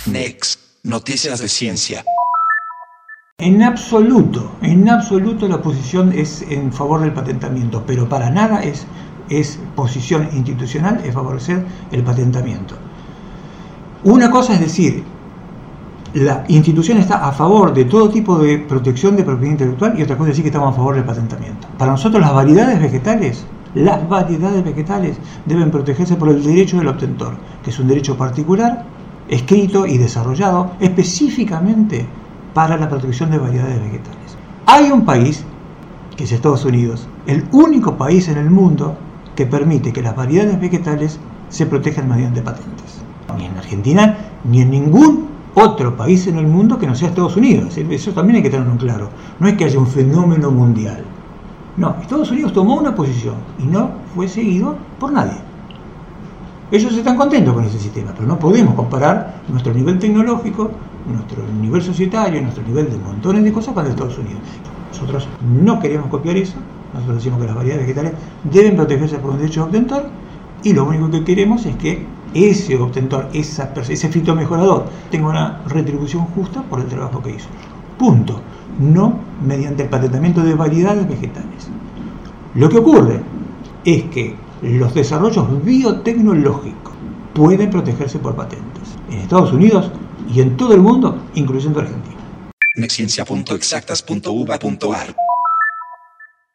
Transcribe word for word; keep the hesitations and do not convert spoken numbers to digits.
Next, noticias de ciencia. En absoluto, en absoluto la posición es en favor del patentamiento, pero para nada es, es posición institucional es favorecer el patentamiento. Una cosa es decir, la institución está a favor de todo tipo de protección de propiedad intelectual, y otra cosa es decir que estamos a favor del patentamiento. Para nosotros las variedades vegetales, las variedades vegetales deben protegerse por el derecho del obtentor, que es un derecho particular, escrito y desarrollado específicamente para la protección de variedades vegetales. Hay un país, que es Estados Unidos, el único país en el mundo que permite que las variedades vegetales se protejan mediante patentes. Ni en Argentina, ni en ningún otro país en el mundo que no sea Estados Unidos. Eso también hay que tenerlo claro. No es que haya un fenómeno mundial. No, Estados Unidos tomó una posición y no fue seguido por nadie. Ellos están contentos con ese sistema, pero no podemos comparar nuestro nivel tecnológico, nuestro nivel societario, nuestro nivel de montones de cosas con el de Estados Unidos. Nosotros no queremos copiar eso. Nosotros decimos que las variedades vegetales deben protegerse por un derecho de obtentor, y lo único que queremos es que ese obtentor, esa, ese fitomejorador, tenga una retribución justa por el trabajo que hizo. Punto. No mediante el patentamiento de variedades vegetales. Lo que ocurre es que los desarrollos biotecnológicos pueden protegerse por patentes en Estados Unidos y en todo el mundo, incluyendo Argentina. nextciencia punto exactas punto u b a punto a r